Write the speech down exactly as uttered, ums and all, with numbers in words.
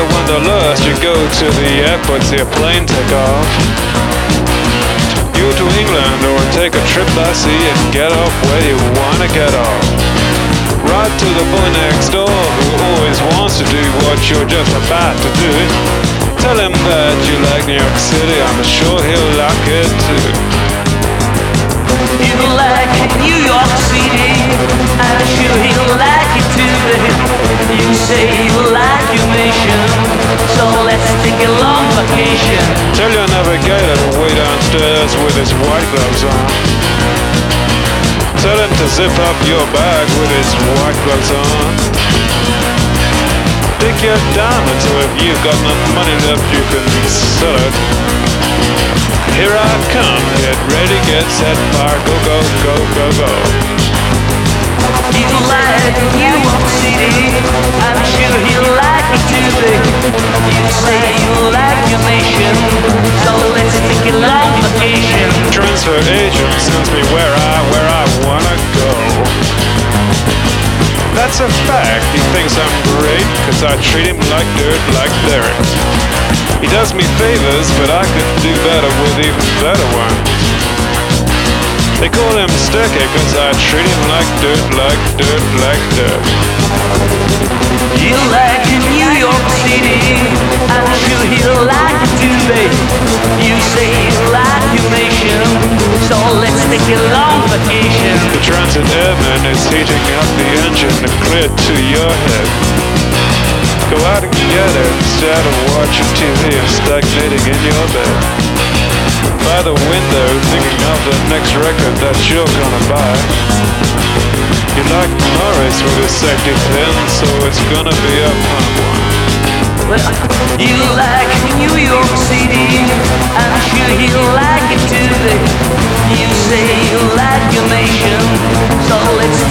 a wanderlust, you go to the airport, see a plane take off. You to England or take a trip by sea and get off where you wanna get off. Right to the boy next door who always wants to do what you're just about to do. Tell him that you like New York City, I'm sure he'll like it too. You like New York City, I'm sure he'll like it too, babe. You say you like your mission, so let's take a long vacation. Tell your navigator to wait downstairs with his white gloves on. Tell him to zip up your bag with his white gloves on. Take your diamonds, so if you've got enough money left you can sell it. Here I come, get ready, get set, fire, go, go, go, go, go. You like New York City, I'm sure he'll like it too, babe. You say you like your nation, so let's take a long vacation. Transfer agent sends me where I, where I wanna go. That's a fact, he thinks I'm great, cause I treat him like dirt, like Derek. He does me favors, but I could do better with even better ones. They call him Sticky, cause I treat him like dirt, like dirt, like dirt. You like New York City, I'm sure he'll like it too, babe. You say you like your nation, so let's take a long vacation. The transit airman is heating up the engine to clear to your head. Go out and get it instead of watching T V and stagnating in your bed. By the window, thinking of the next record that you're gonna buy. You like Norris with his safety pin, so it's gonna be a fun one. Well, you like New York City, I'm sure he'll like it too, babe. You say you like your nation, so let's